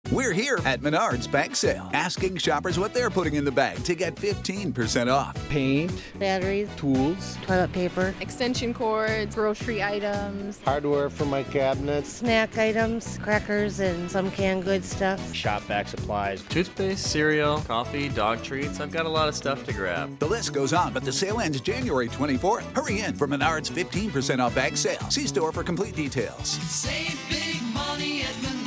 We're here at Menards Bag Sale, asking shoppers what they're putting in the bag to get 15% off. Paint, batteries, tools, toilet paper, extension cords, grocery items, hardware for my cabinets, snack items, crackers, and some canned goods stuff. shop vac supplies, toothpaste, cereal, coffee, dog treats. I've got a lot of stuff to grab. The list goes on, but the sale ends January 24th. Hurry in for Menards 15% off bag sale. See store for complete details. Save big money at Menards.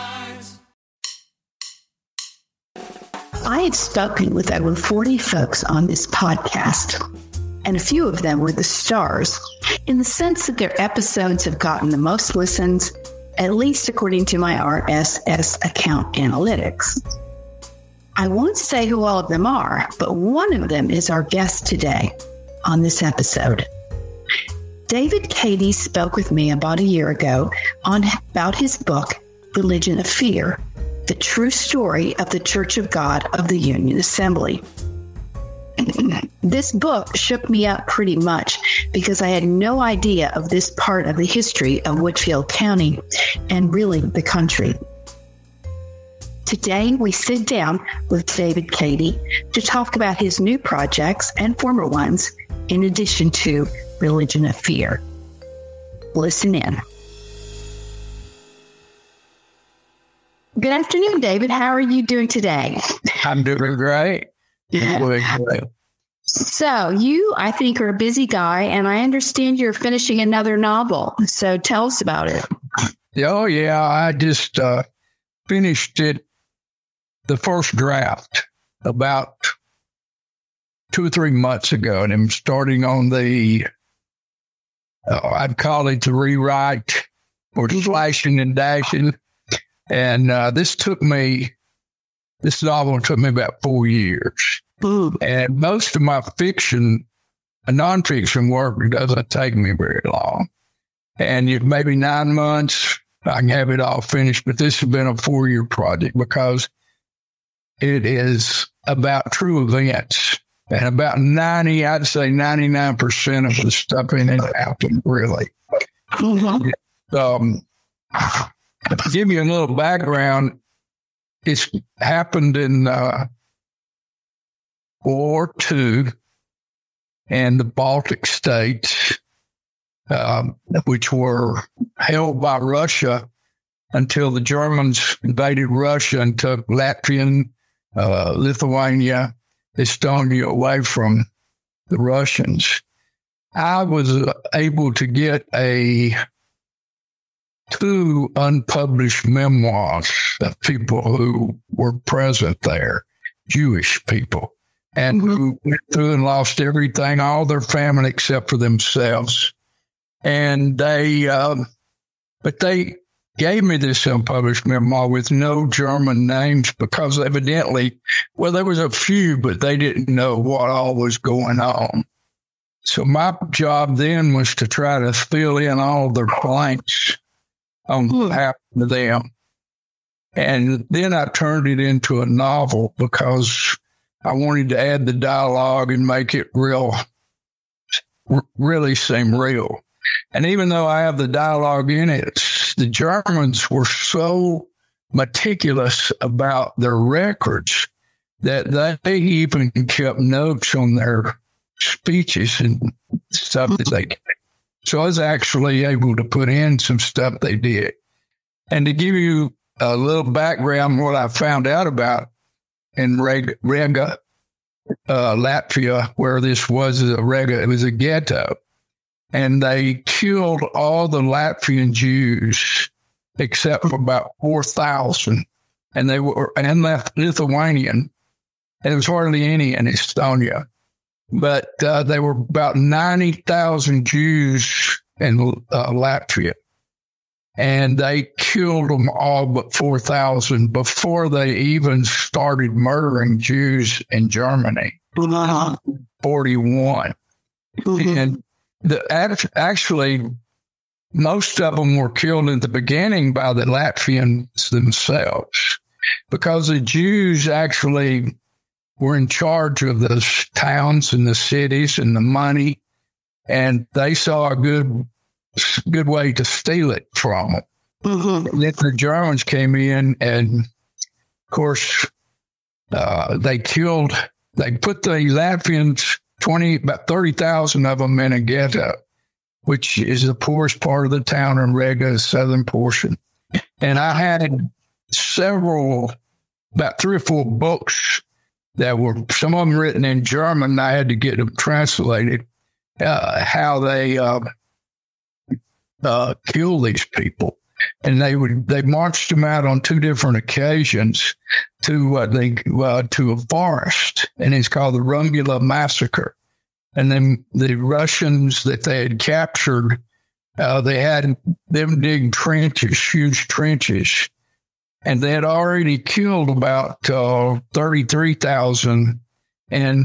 I have spoken with over 40 folks on this podcast, and a few of them were the stars in the sense that their episodes have gotten the most listens, at least according to my RSS account analytics. I won't say who all of them are, but one of them is our guest today on this episode. David Cady spoke with me about a year ago about his book, Religion of Fear, the true story of the Church of God of the Union Assembly. This book shook me up pretty much because I had no idea of this part of the history of Whitfield County and really the country. Today, we sit down with David Cady to talk about his new projects and former ones, in addition to Religion of Fear. Listen in. Good afternoon, David. How are you doing today? I'm doing great. So you, I think, are a busy guy, and I understand you're finishing another novel. So tell us about it. Oh, yeah. I just finished it, the first draft, about 2 or 3 months ago, and I'm starting on the, I'd call it the rewrite or slashing and dashing. And this novel took me about 4 years. And most of my fiction, nonfiction work doesn't take me very long. And maybe 9 months, I can have it all finished. But this has been a 4-year project because it is about true events. And about I'd say 99% of the stuff in it happened, really. To give you a little background, it's happened in World War II and the Baltic states, which were held by Russia until the Germans invaded Russia and took Latvia, Lithuania, Estonia away from the Russians. I was able to get 2 unpublished memoirs of people who were present there, Jewish people, and who went through and lost everything, all their family except for themselves. And but they gave me this unpublished memoir with no German names because evidently, well, there was a few, but they didn't know what all was going on. So my job then was to try to fill in all the blanks on what happened to them. And then I turned it into a novel because I wanted to add the dialogue and make it really seem real. And even though I have the dialogue in it, the Germans were so meticulous about their records that they even kept notes on their speeches and stuff that they did. So I was actually able to put in some stuff they did. And to give you a little background, what I found out about in Riga, Latvia, where this was it was a ghetto. And they killed all the Latvian Jews except for about 4,000. And they were, and Lithuanian. And there was hardly any in Estonia. But there were about 90,000 Jews in Latvia. And they killed them all but 4,000 before they even started murdering Jews in Germany. 41. And actually, most of them were killed in the beginning by the Latvians themselves because the Jews actually were in charge of the towns and the cities and the money, and they saw a good way to steal it from them. Then the Germans came in and course, they put the Latvians, about 30,000 of them in a ghetto, which is the poorest part of the town in Riga, the southern portion. And I had about 3 or 4 books that were, some of them written in German. I had to get them translated, how they kill these people. And they marched them out on 2 different occasions to a forest, and it's called the Rumula Massacre. And then the Russians that they had captured, they had them dig trenches, huge trenches, and they had already killed about 33,000 in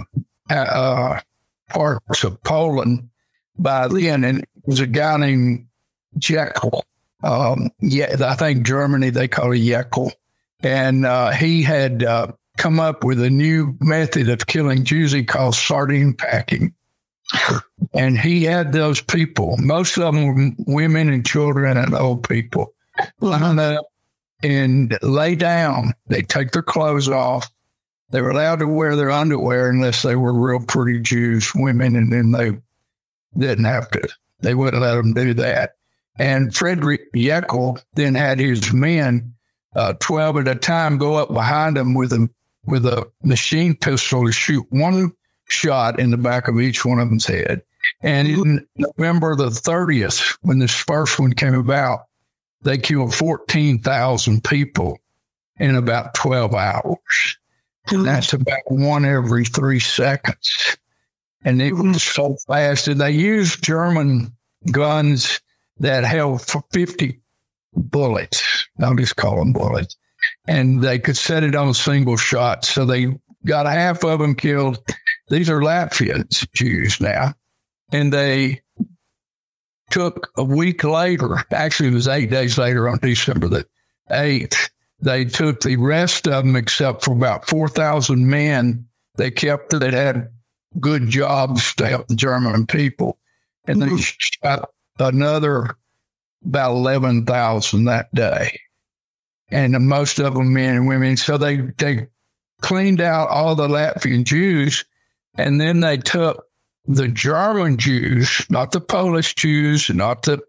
parts of Poland by then. And it was a guy named Jekyll. I think Germany, they call it Jekyll. And he had come up with a new method of killing Jews he called sardine packing. And he had those people, most of them were women and children and old people, line up and lay down. They take their clothes off. They were allowed to wear their underwear unless they were real pretty Jewish women, and then they didn't have to. They wouldn't let them do that. And Frederick Jekyll then had his men, 12 at a time, go up behind him with a machine pistol to shoot one shot in the back of each one of them's head. And in November the 30th, when this first one came about, they killed 14,000 people in about 12 hours. And that's about 1 every 3 seconds. And it was so fast. And they used German guns that held 50 bullets. I'll just call them bullets. And they could set it on a single shot. So they got half of them killed. These are Latvians, Jews now. And they took a week later, actually it was 8 days later on December the 8th, they took the rest of them except for about 4,000 men they kept that had good jobs to help the German people. And they shot another about 11,000 that day. And most of them men and women. So they cleaned out all the Latvian Jews, and then they took the German Jews, not the Polish Jews, not the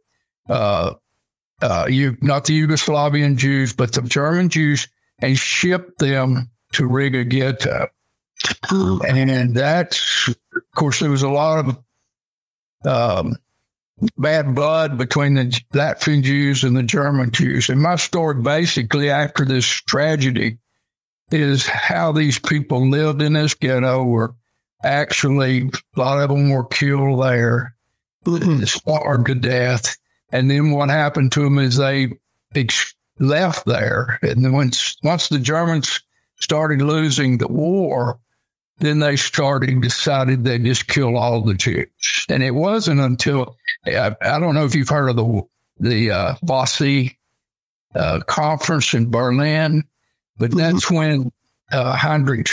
Yugoslavian Jews, but the German Jews, and shipped them to Riga Ghetto. And that's, of course, there was a lot of bad blood between the Latvian Jews and the German Jews. And my story, basically, after this tragedy, is how these people lived in this ghetto. Were actually, a lot of them were killed there, starved to death. And then what happened to them is they left there. And then once the Germans started losing the war, then they decided they'd just kill all the Jews. And it wasn't until, I don't know if you've heard of the Vossi conference in Berlin, but that's when Reinhard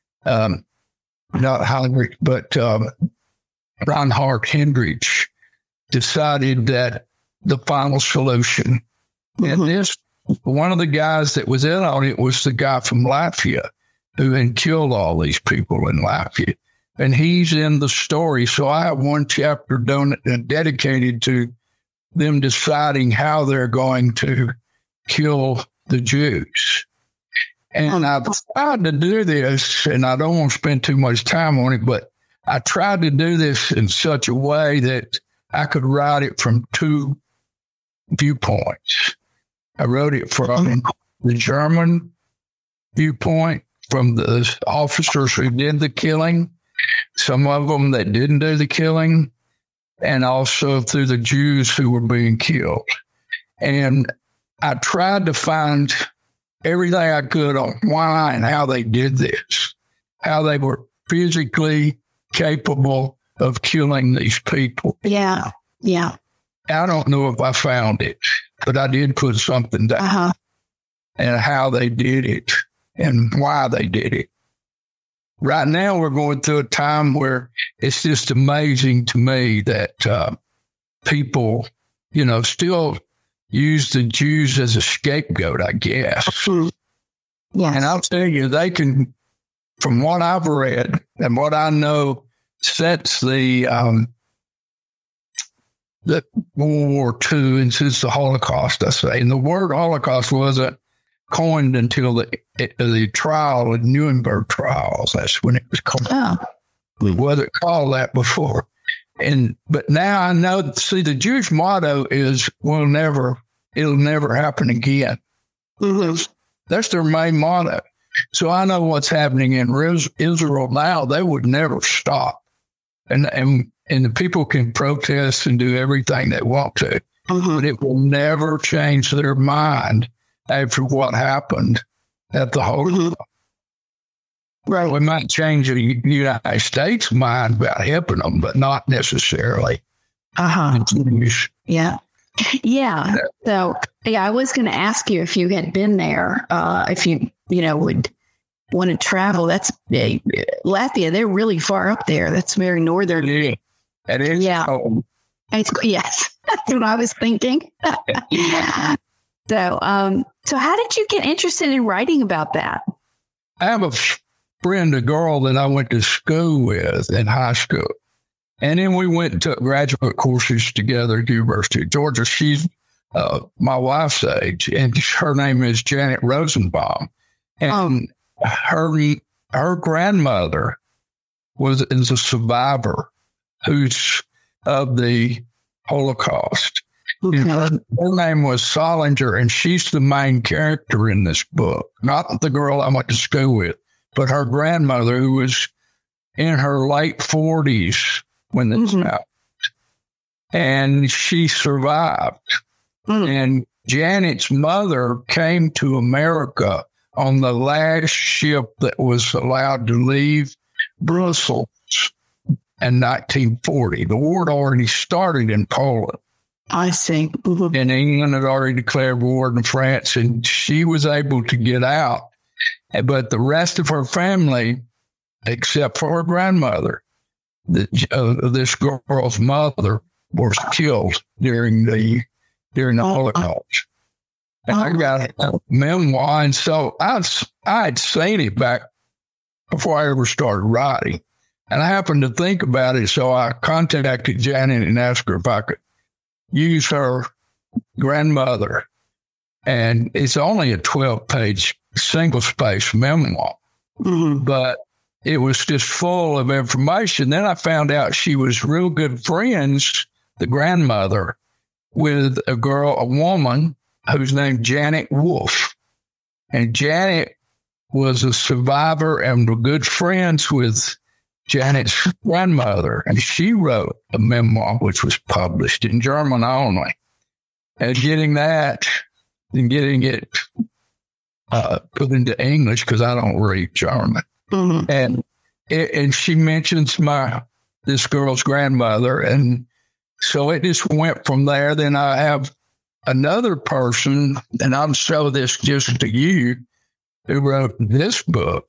Heydrich decided that the final solution. And this, one of the guys that was in on it was the guy from Latvia who had killed all these people in Latvia. And he's in the story. So I have one chapter dedicated to them deciding how they're going to kill the Jews. And I tried to do this, and I don't want to spend too much time on it, but I tried to do this in such a way that I could write it from 2 viewpoints. I wrote it from the German viewpoint, from the officers who did the killing, some of them that didn't do the killing, and also through the Jews who were being killed. And I tried to find everything I could on why and how they did this, how they were physically capable of killing these people. Yeah. I don't know if I found it, but I did put something down and how they did it and why they did it. Right now, we're going through a time where it's just amazing to me that people, still use the Jews as a scapegoat, I guess. Yeah. And I'll tell you, they can, from what I've read and what I know, since the World War II and since the Holocaust, I say, and the word Holocaust wasn't coined until the trial, the Nuremberg trials. That's when it was called. Oh. It wasn't called that before. But now I know, see, the Jewish motto is, it'll never happen again. Mm-hmm. That's their main motto. So I know what's happening in Israel now. They would never stop. And the people can protest and do everything they want to, but it will never change their mind after what happened at the Holocaust. Right. We might change the United States' mind about helping them, but not necessarily. Yeah. Yeah. So, I was going to ask you if you had been there, if you would want to travel. That's Latvia. They're really far up there. That's very northern. Yeah. It is. Yeah. Yes. That's what I was thinking. So how did you get interested in writing about that? I have a friend, a girl that I went to school with in high school. And then we went and took graduate courses together at the University of Georgia. She's my wife's age, and her name is Janet Rosenbaum. And her grandmother is a survivor who's of the Holocaust. Okay. Her name was Solinger, and she's the main character in this book. Not the girl I went to school with, but her grandmother, who was in her late 40s when this happened. And she survived. And Janet's mother came to America on the last ship that was allowed to leave Brussels in 1940. The war had already started in Poland. I see. And England had already declared war on France, and she was able to get out. But the rest of her family, except for her grandmother, this girl's mother, was killed during the Holocaust. And I got a memoir, and so I had seen it back before I ever started writing. And I happened to think about it, so I contacted Janet and asked her if I could use her grandmother. And it's only a 12-page single-space memoir, but it was just full of information. Then I found out she was real good friends, the grandmother, with a woman who's named Janet Wolf. And Janet was a survivor and were good friends with Janet's grandmother. And she wrote a memoir, which was published in German only. And getting that and getting it put into English, because I don't read German. And she mentions this girl's grandmother. And so it just went from there. Then I have another person, and I'll show this just to you, who wrote this book.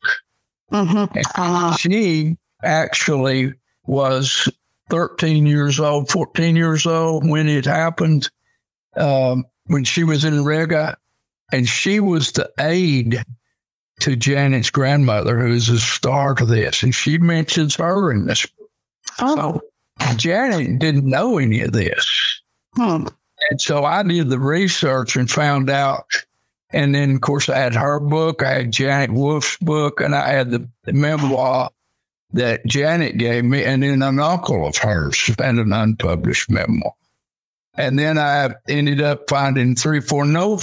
She actually was 14 years old when it happened, when she was in Riga, and she was the aide to Janet's grandmother, who's the star to this, and she mentions her in this book. So Janet didn't know any of this. And so I did the research and found out. And then, of course, I had her book, I had Janet Wolf's book, and I had the memoir that Janet gave me, and then an uncle of hers and an unpublished memoir. And then I ended up finding 3 or 4, no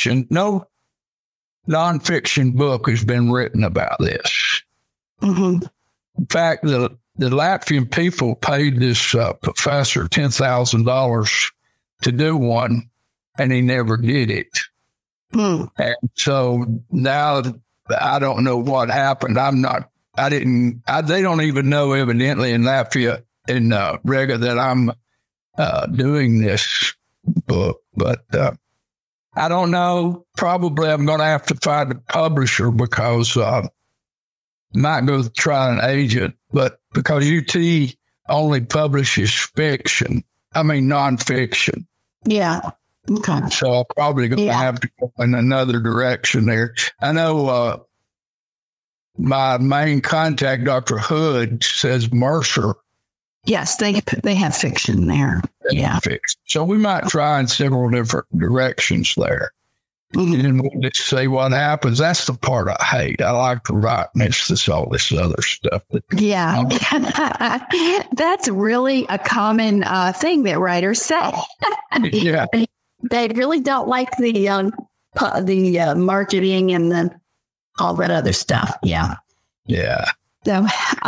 nonfiction book has been written about this. In fact, the Latvian people paid this professor $10,000 to do one, and he never did it. And so now I don't know what happened. They don't even know, evidently, in Latvia, in Riga, that I'm doing this book. But I don't know. Probably I'm going to have to find a publisher, because I might go try an agent. But because UT only publishes nonfiction. Yeah. Okay. So I'm probably going to have to go in another direction there. I know my main contact, Dr. Hood, says Mercer. Yes, they have fiction there. Yeah. So we might try in several different directions there. Mm-hmm. And we'll just see what happens. That's the part I hate. I like to write and it's all this other stuff. Yeah. That's really a common thing that writers say. Yeah. They really don't like the marketing and all that other stuff. Yeah. Yeah. So,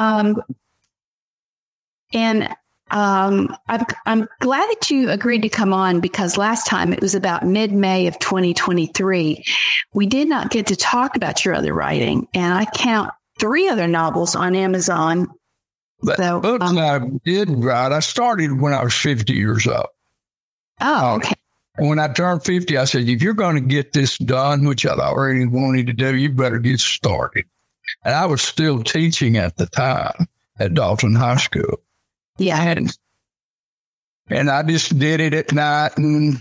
I'm glad that you agreed to come on because last time it was about mid-May of 2023. We did not get to talk about your other writing, and I count 3 other novels on Amazon. But books I did write, I started when I was 50 years old. Oh, okay. When I turned 50, I said, if you're going to get this done, which I'd already wanted to do, you better get started. And I was still teaching at the time at Dalton High School. Yeah. And I just did it at night and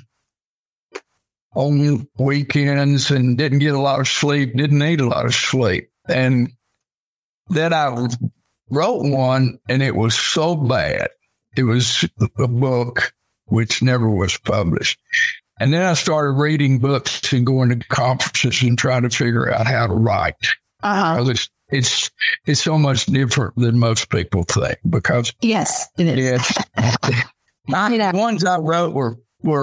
on weekends and didn't get a lot of sleep, didn't need a lot of sleep. And then I wrote one and it was so bad. It was a book which never was published. And then I started reading books and going to conferences and trying to figure out how to write. Uh-huh. It's so much different than most people think because yes, it is. The ones I wrote were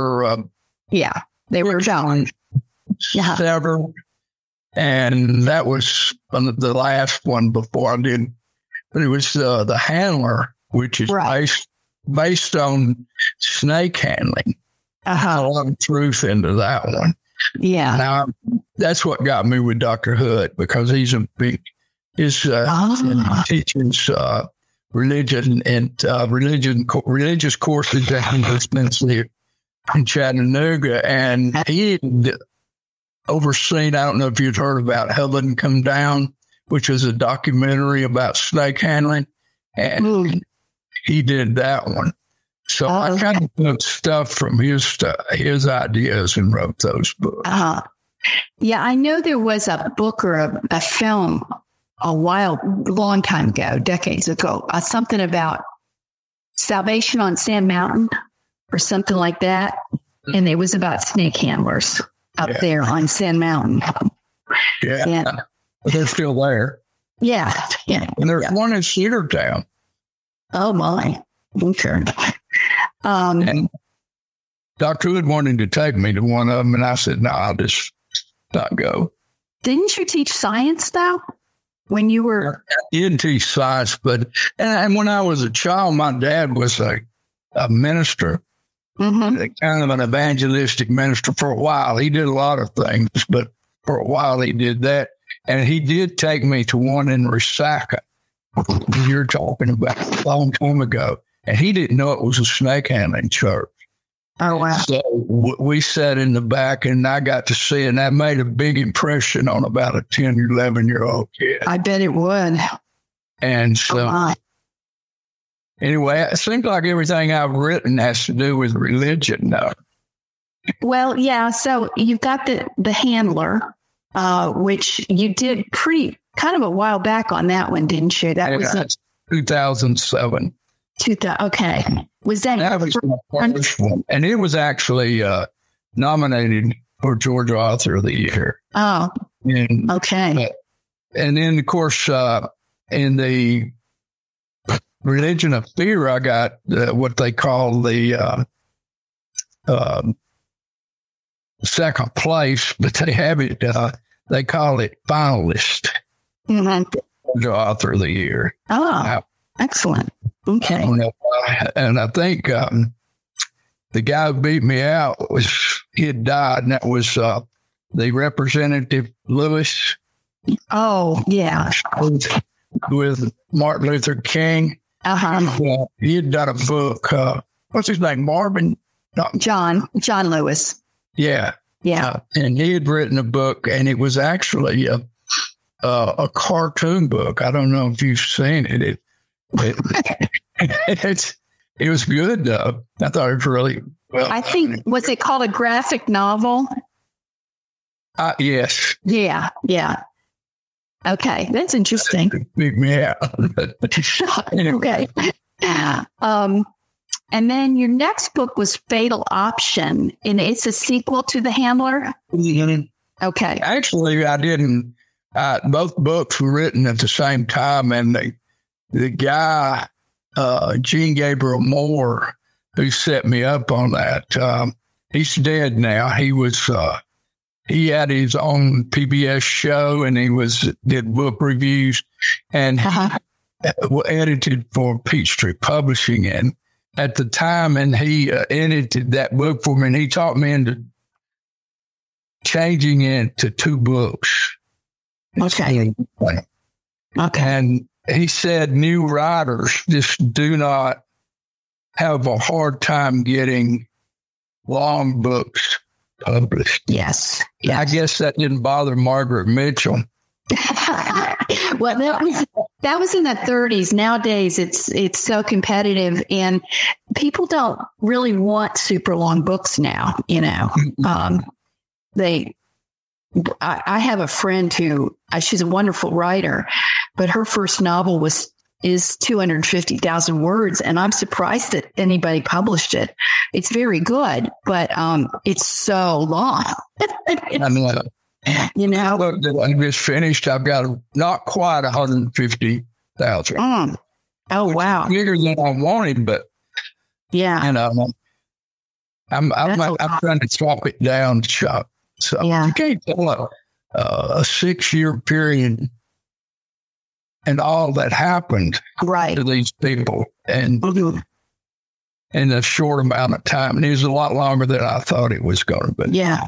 they were challenged. Yeah. Several, and that was the last one before I did. But it was The Handler, which is based on snake handling. A lot of truth into that one. Yeah. Now that's what got me with Dr. Hood because he's a big. His teaches religion and religious courses in Chattanooga, and he had overseen. I don't know if you'd heard about Heaven Come Down, which was a documentary about snake handling, and he did that one. So I kind of took stuff from his ideas and wrote those books. Yeah, I know there was a book or a film long time ago, decades ago, something about Salvation on Sand Mountain or something like that. And it was about snake handlers up there on Sand Mountain. Yeah. But they're still there. Yeah. Yeah. And there's one in Cedartown. Oh, my. Okay. And Dr. Hood wanted to take me to one of them, and I said, no, I'll just not go. Didn't you teach science, though? When you were... I did teach science, but and when I was a child, my dad was a minister, kind of an evangelistic minister for a while. He did a lot of things, but for a while he did that. And he did take me to one in Resaca. You're talking about a long time ago. And he didn't know it was a snake handling church. Oh, wow. So we sat in the back and I got to see it, and that made a big impression on about a 10, 11-year-old kid. I bet it would. And so, anyway, it seems like everything I've written has to do with religion now. Well, yeah. So you've got the Handler, which you did kind of a while back on that one, didn't you? That was 2007. Okay. Was that was my first one? And it was actually nominated for Georgia Author of the Year. Oh, and, okay. And then, of course, in the Religion of Fear, I got what they call the second place, but they have it, they call it finalist. Georgia Author of the Year. Oh, excellent. Okay. And I think the guy who beat me out he had died, and that was the Representative Lewis. Oh, yeah. With Martin Luther King. He had done a book. What's his name? Marvin? John Lewis. Yeah. Yeah. And he had written a book, and it was actually a cartoon book. I don't know if you've seen it. It was good, though. I thought it was really Well, I think, was it called a graphic novel? Yes. Yeah. Okay, that's interesting. Yeah. Okay. And then your next book was Fatal Option, and it's a sequel to The Handler? Okay. Actually, I didn't. Both books were written at the same time, and the guy, Gene Gabriel Moore, who set me up on that, he's dead now. He had his own PBS show, and he did book reviews, and edited for Peachtree Publishing. And at the time, and he edited that book for me, and he taught me into changing it to 2 books. Okay. And he said new writers just do not have a hard time getting long books published. Yes. I guess that didn't bother Margaret Mitchell. Well, that was in the 30s. Nowadays, it's so competitive, and people don't really want super long books now. You know, I have a friend who she's a wonderful writer, but her first novel is 250,000 words, and I'm surprised that anybody published it. It's very good, but it's so long. You know, look, I just finished. I've got not quite 150,000. Oh wow, bigger than I wanted, but yeah, and I'm trying to chop it down, chop. So you can't tell a 6-year period and all that happened to these people, and in a short amount of time. And it was a lot longer than I thought it was going to be. Yeah.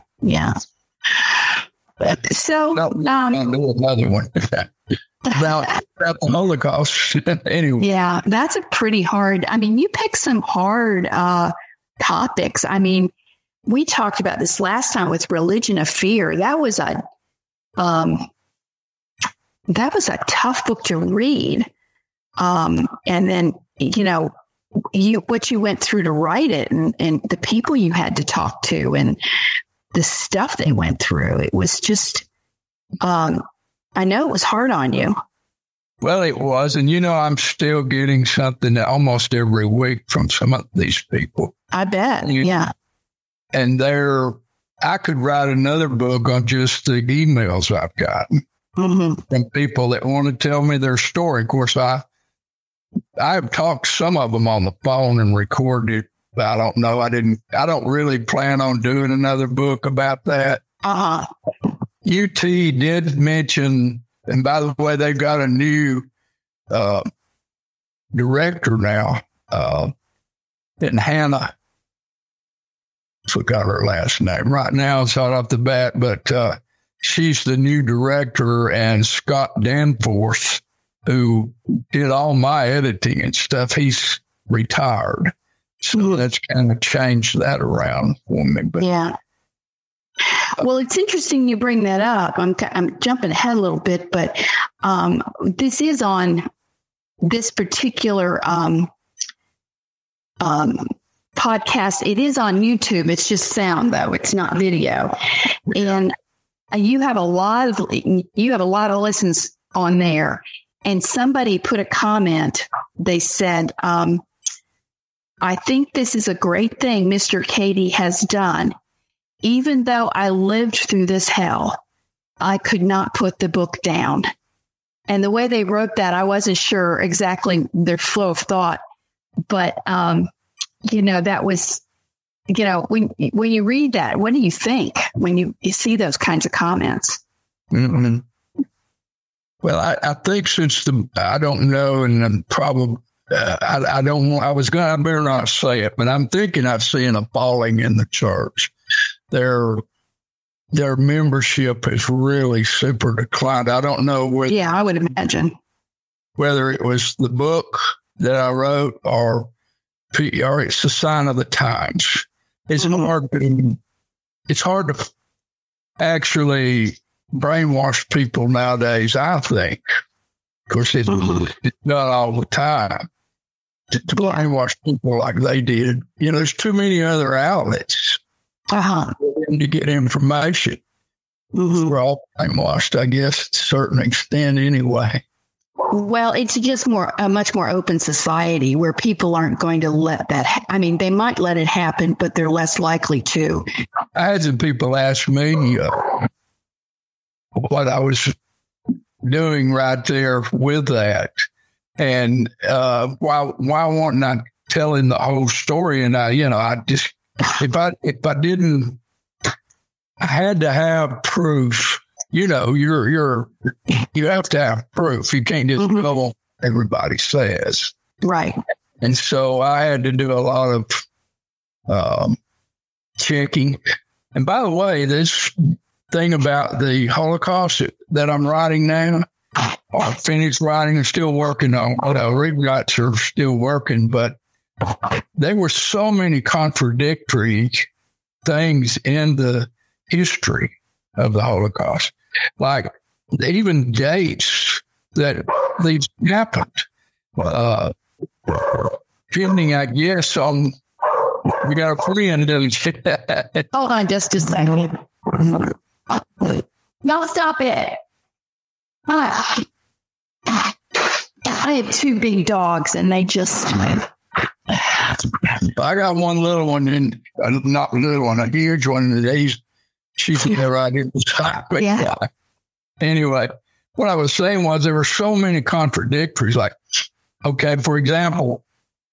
So, I'll do another one about the Holocaust. Anyway. Yeah, that's a pretty hard. I mean, you picked some hard topics. I mean, we talked about this last time with Religion of Fear. That was a tough book to read. And then, you know, what you went through to write it, and the people you had to talk to, and the stuff they went through. It was just, I know it was hard on you. Well, it was. And, you know, I'm still getting something almost every week from some of these people. I bet. Yeah. And I could write another book on just the emails I've gotten from people that want to tell me their story. Of course, I've talked to some of them on the phone and recorded. I don't know. I don't really plan on doing another book about that. UT did mention, and by the way, they've got a new director now, and Hannah. Forgot her last name right now. It's hot off the bat, but she's the new director, and Scott Danforth, who did all my editing and stuff, he's retired. So that's kind of changed that around for me. But yeah. Well, it's interesting you bring that up. I'm jumping ahead a little bit, but this is on this particular podcast. It is on YouTube. It's just sound, though. It's not video. And you have a lot of listens on there. And somebody put a comment. They said, I think this is a great thing Mr. Cady has done. Even though I lived through this hell, I could not put the book down. And the way they wrote that, I wasn't sure exactly their flow of thought. But, you know, that was, you know, when you read that, what do you think when you see those kinds of comments? Mm-hmm. Well, I think I don't know, and I'm probably, I better not say it, but I'm thinking I've seen a falling in the church. Their membership has really super declined. I don't know whether. Yeah, I would imagine. Whether it was the book that I wrote or it's a sign of the times. It's hard to actually brainwash people nowadays, I think. Of course, it's not all the time. to brainwash people like they did. There's too many other outlets for them to get information. We're all brainwashed, I guess, to a certain extent anyway. Well, it's just a much more open society where people aren't going to let that. They might let it happen, but they're less likely to. I had some people ask me what I was doing right there with that, and why wasn't I telling the whole story? And I just if I didn't, I had to have proof. You have to have proof. You can't just go on what everybody says. Right. And so I had to do a lot of checking. And by the way, this thing about the Holocaust that I'm writing now, or finished writing and still working on, rewrites are still working, but there were so many contradictory things in the history of the Holocaust. Like even dates that these happened. Depending, I guess, on, we got a friend. Hold on just a second. No, stop it. I have two big dogs and they just... I got one little one, and not a little one, a huge one. She's right in the side. Yeah. Anyway, what I was saying was there were so many contradictories. Like, okay, for example,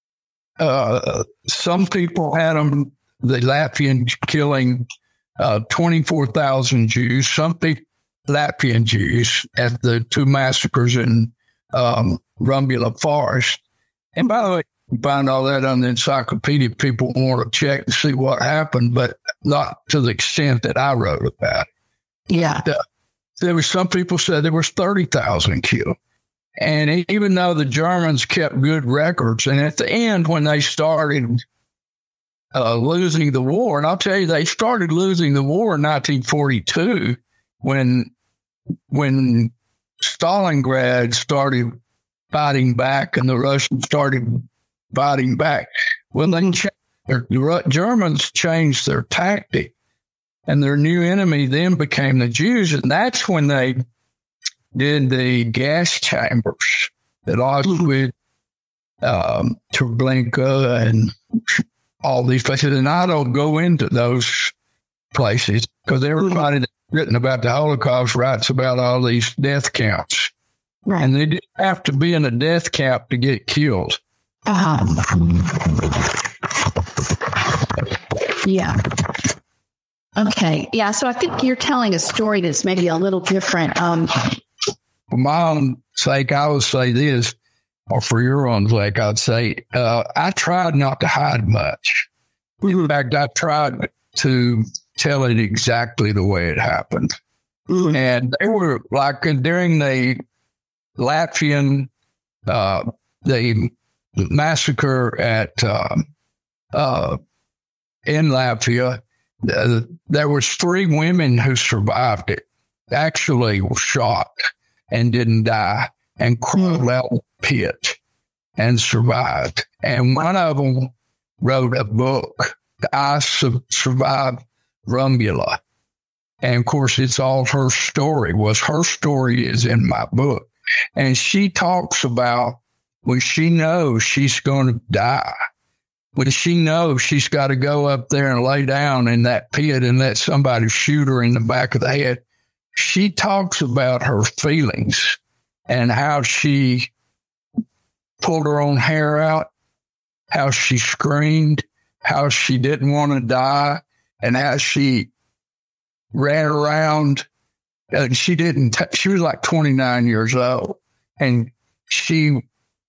some people had the Latvian killing 24,000 Jews, some people, Latvian Jews, at the two massacres in Rumbula Forest. And by the way, you find all that on the encyclopedia. People want to check and see what happened, but not to the extent that I wrote about it. Yeah. There was some people said there was 30,000 killed. And even though the Germans kept good records, and at the end when they started losing the war, and I'll tell you, they started losing the war in 1942 when Stalingrad started fighting back and the Russians started fighting back. Well, the Germans changed their tactic, and their new enemy then became the Jews, and that's when they did the gas chambers at Auschwitz, Treblinka, and all these places. And I don't go into those places because everybody that's written about the Holocaust writes about all these death camps. Right. And they didn't have to be in a death camp to get killed. Yeah. Okay. Yeah. So I think you're telling a story that's maybe a little different. For my own sake, I would say this, or for your own sake, I'd say I tried not to hide much. In fact, I tried to tell it exactly the way it happened. And they were like during the Latvian, the massacre in Latvia, there was 3 women who survived it, actually were shot and didn't die and crawled out of the pit and survived. And one of them wrote a book, I Survived Rumbula. And of course, it's all her story. Her story is in my book. And she talks about when she knows she's going to die, when she knows she's got to go up there and lay down in that pit and let somebody shoot her in the back of the head. She talks about her feelings and how she pulled her own hair out, how she screamed, how she didn't want to die, and how she ran around. She was like 29 years old, and she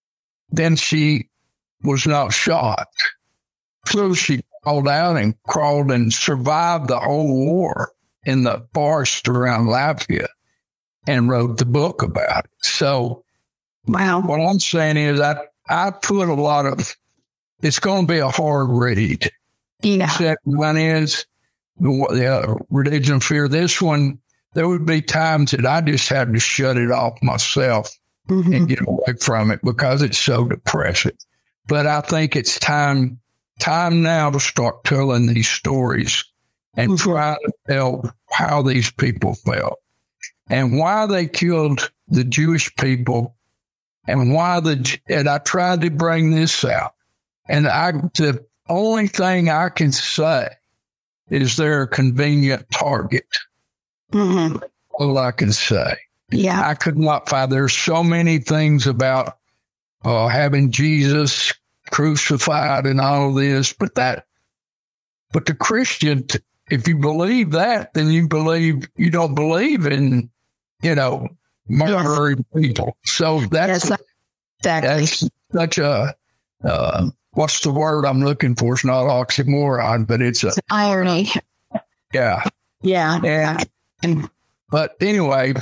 was not shot. So she crawled out and crawled and survived the whole war in the forest around Latvia and wrote the book about it. So wow. What I'm saying is I put a lot of, it's going to be a hard read. Yeah. Second one is the Religion of Fear. This one, there would be times that I just had to shut it off myself and get away from it because it's so depressing. but I think it's time now to start telling these stories and try to tell how these people felt and why they killed the Jewish people and and I tried to bring this out. And the only thing I can say is they're a convenient target. Mm-hmm. All I can say. Yeah. I could not find, there's so many things about having Jesus crucified and all this, but the Christian, if you believe that, then you don't believe in, murdering people. So that's such a, what's the word I'm looking for? It's not oxymoron, but it's irony. Yeah. Yeah. But anyway,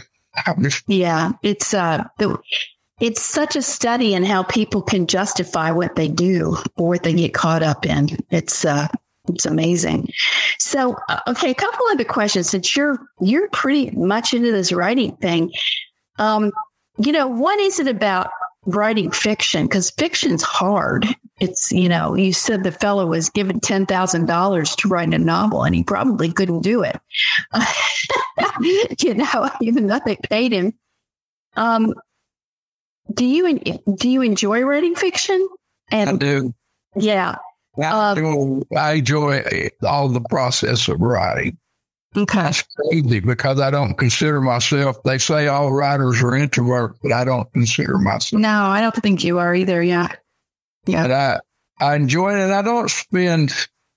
it's such a study in how people can justify what they do or what they get caught up in. It's amazing. So, okay, a couple other questions. Since you're pretty much into this writing thing, what is it about writing fiction? Because fiction's hard. It's, you said the fellow was given $10,000 to write a novel, and he probably couldn't do it. Even though they paid him. Do you enjoy writing fiction? I do. Yeah. I enjoy all the process of writing. Okay. That's crazy because I don't consider myself, they say all writers are introverts, but I don't consider myself. No, I don't think you are either. Yeah. Yeah. And I enjoy it. And I don't spend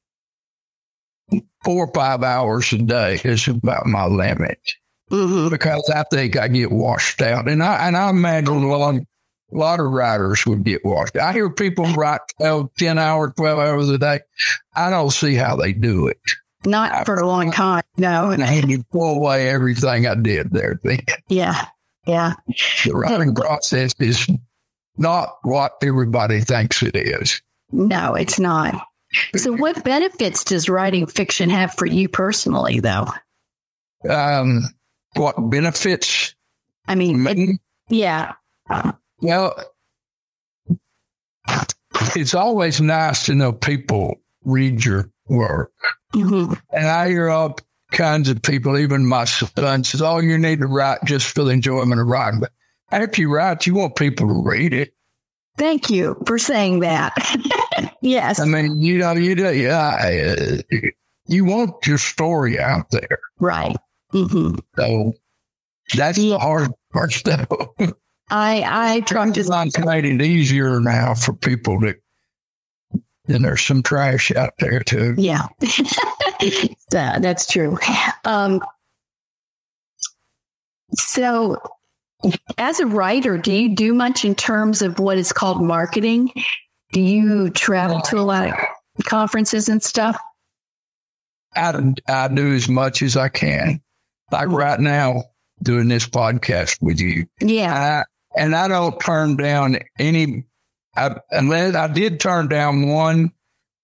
4 or 5 hours a day. It's about my limit. Mm-hmm. Because I think I get washed out. And I imagine a lot of writers would get washed out. I hear people write 10 hours, 12 hours a day. I don't see how they do it. Not for a long time, no. And I had to pull away everything I did there. Yeah. The writing process is not what everybody thinks it is. No, it's not. So what benefits does writing fiction have for you personally, though? What benefits? I mean, yeah. Well, it's always nice to know people read your work. Mm-hmm. And I hear all kinds of people, even my son says, oh, you need to write just for the enjoyment of writing. But after you write, you want people to read it. Thank you for saying that. Yes. I mean, you want your story out there. Right. Mm-hmm. So that's the hard stuff. I try to made it easier now for people to. And there's some trash out there too. Yeah, that's true. So, as a writer, do you do much in terms of what is called marketing? Do you travel to a lot of conferences and stuff? I do as much as I can. Like right now, doing this podcast with you. Yeah. And I don't turn down any, unless I did turn down one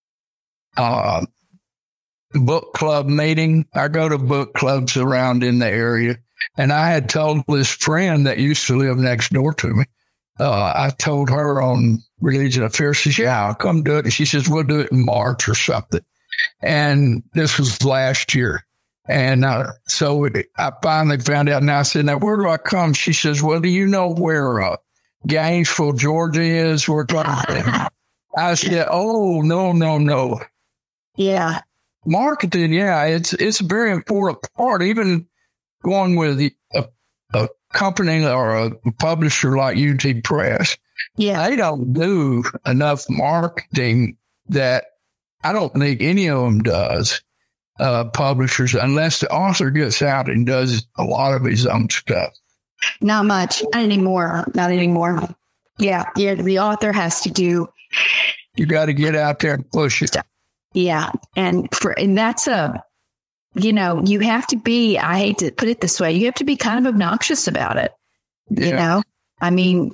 book club meeting. I go to book clubs around in the area. And I had told this friend that used to live next door to me, I told her on Religion Affairs, she said, yeah, I'll come do it. And she says, we'll do it in March or something. And this was last year. And so I finally found out, and I said, now, where do I come? She says, well, do you know where Gainesville, Georgia is? We're talking. I said, oh, no. Yeah. Marketing, yeah, it's a very important part. Even going with a company or a publisher like UT Press, yeah, they don't do enough marketing that I don't think any of them does. Publishers, unless the author gets out and does a lot of his own stuff. Not much. Not anymore. Yeah. The author has to do. You got to get out there and push it. Yeah. And that's you have to be, I hate to put it this way, you have to be kind of obnoxious about it. Yeah. I mean,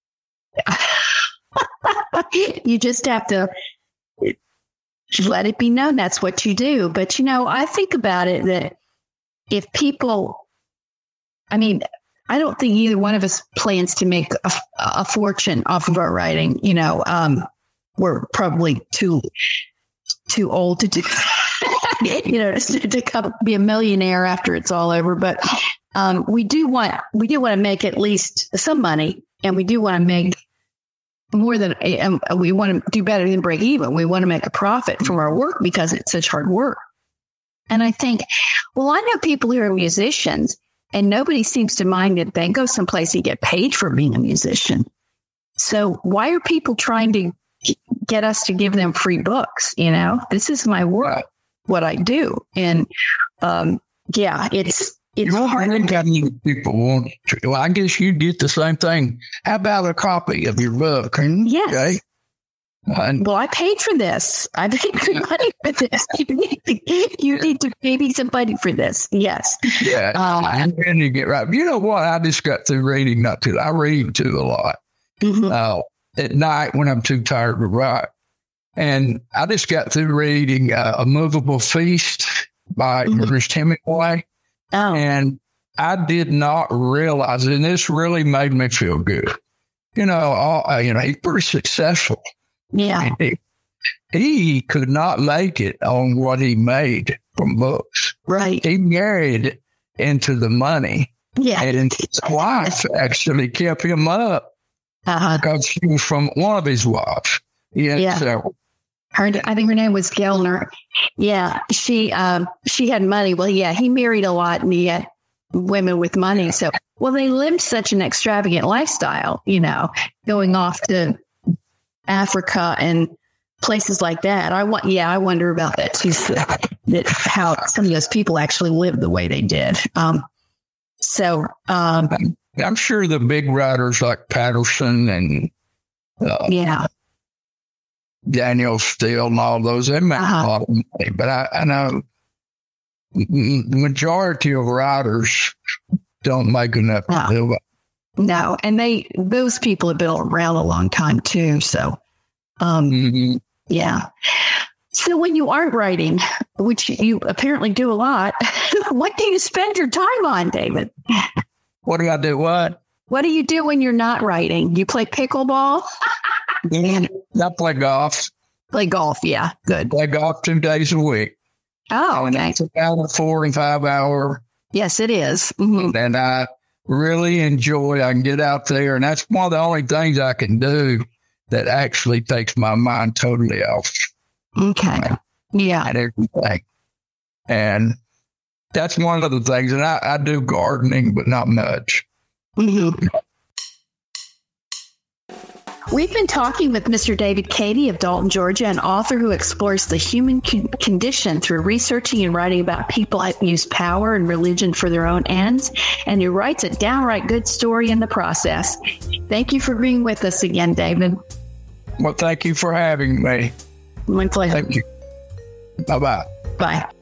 you just have to let it be known that's what you do. But, I think about it that if people, I don't think either one of us plans to make a fortune off of our writing. we're probably too old to do, to come be a millionaire after it's all over. But we do want to make at least some money, and we do want to make more than, we want to do better than break even. We want to make a profit from our work because it's such hard work. And I think, well, I know people who are musicians, and nobody seems to mind that they go someplace and get paid for being a musician. So why are people trying to get us to give them free books? This is my work, what I do. And it's hard. People want to. Well, I guess you get the same thing. How about a copy of your book? Yes. Okay. Well, I paid for this. I paid good money for this. You need to pay me some money for this. Yes. Yeah. And then you get right. You know what? I just got through reading I read too a lot. Mm-hmm. At night when I'm too tired to write. And I just got through reading A Movable Feast by Ernest Hemingway. Oh. And I did not realize it. And this really made me feel good. He's pretty successful. Yeah. He could not make it on what he made from books. Right. He married into the money. Yeah. And his wife actually kept him up because she was from one of his wives. Yeah. I think her name was Gellner. Yeah. She had money. Well, yeah, he married a lot and he had women with money. So, well, they lived such an extravagant lifestyle, going off to Africa and places like that. I wonder about that too. That how some of those people actually lived the way they did. I'm sure the big writers like Patterson and Daniel Steele and all those, they make a lot of money. But I know the majority of writers don't make enough to live up. No, and those people have been around a long time too. So, yeah. So when you aren't writing, which you apparently do a lot, what do you spend your time on, David? What do I do? What do you do when you're not writing? You play pickleball? I play golf. Play golf, yeah, good. Play golf 2 days a week. Oh, okay. It's about a 4 and 5 hour. Yes, it is. Mm-hmm. And I really enjoy. I can get out there, and that's one of the only things I can do that actually takes my mind totally off. Okay. Yeah. And everything. And that's one of the things. And I do gardening, but not much. Mm-hmm. We've been talking with Mr. David Cady of Dalton, Georgia, an author who explores the human condition through researching and writing about people who use power and religion for their own ends, and who writes a downright good story in the process. Thank you for being with us again, David. Well, thank you for having me. My pleasure. Thank you. Bye-bye. Bye.